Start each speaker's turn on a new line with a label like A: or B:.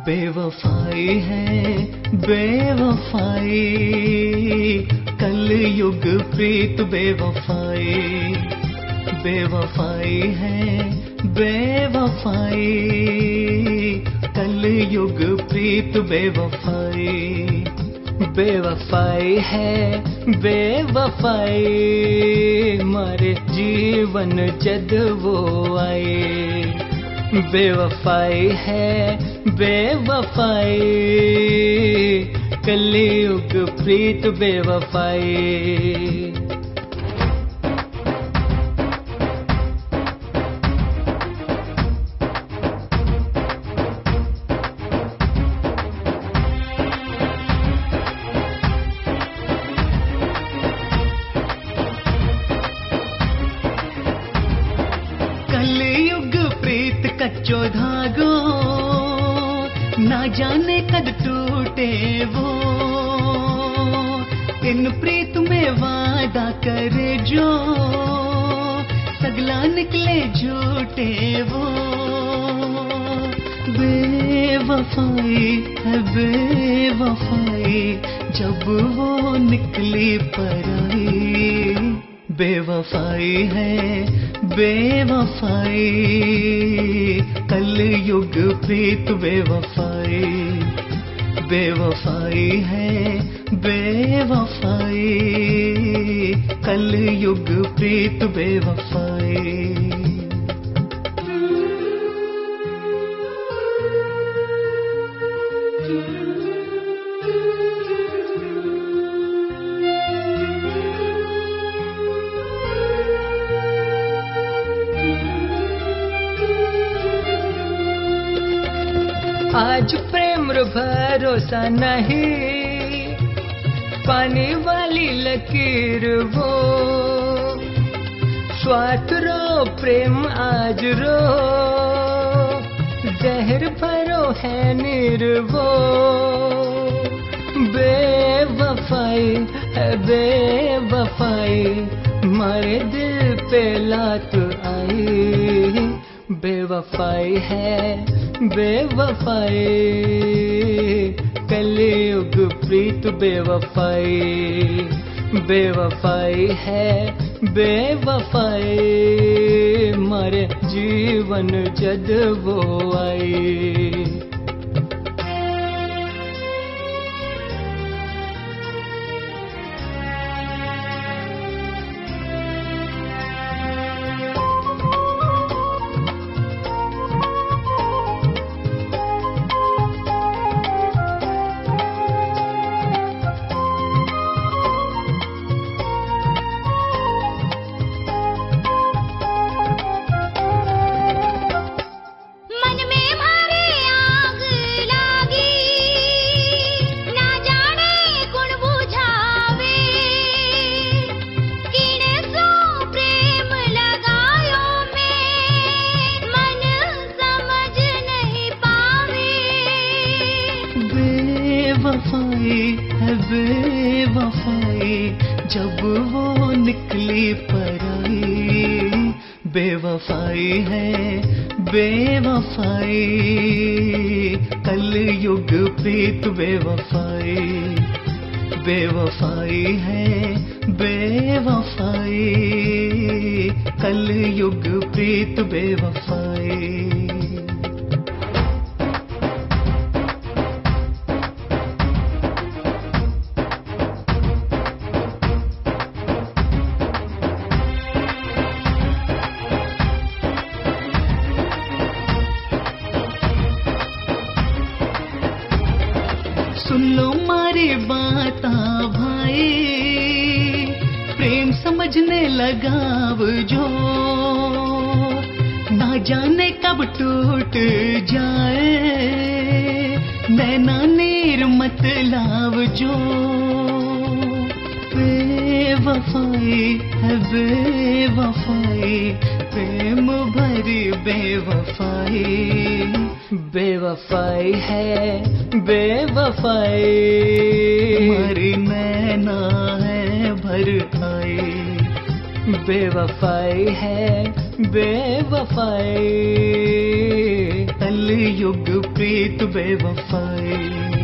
A: बेवफाई है बेवफाई, कलयुग प्रीत बेवफाई। बेवफाई है बेवफाई, कलयुग प्रीत बेवफाई। बेवफाई है बेवफाई, मारे जीवन जद वो आए। बेवफाई है बेवफाई, कलयुग प्रीत बेवफाई। कलयुग प्रीत कच्चो धागो, ना जाने कद टूटे वो। इन प्रीत में वादा करे जो, सगला निकले झूठे वो। बेवफाई है बेवफाई, जब वो निकली पराई। बेवफाई है बेवफाई, कलयुग प्रीत बेवफाई। बेवफाई है बेवफाई, कलयुग प्रीत बेवफाई। आज प्रेम रो भरोसा नहीं, पानी वाली लकीर वो। स्वार्थ रो प्रेम आज रो, जहर भरो है निर्वो। बेवफाई है बेवफाई, मारे दिल पे लात आई। बेवफाई है बेवफाई, कलयुग प्रीत बेवफाई। बेवफाई है बेवफाई, मारे जीवन जद वो आई। बेवफाई है बेवफाई, जब वो निकली पराई। बेवफाई है बेवफाई, कलयुग प्रीत बेवफाई। बेवफाई है बेवफाई, कलयुग प्रीत बेवफाई। सुन लो मारी बाता भाई, प्रेम समझने लगाव जो। ना जाने कब टूट जाए, नैना नीर मत लाव जो। बेवफाई है बेवफाई, प्रेम भरी बेवफाई। बेवफाई है बेवफाई, मरी नैना है भर आई। बेवफाई है बेवफाई, कल युग प्रीत बेवफाई।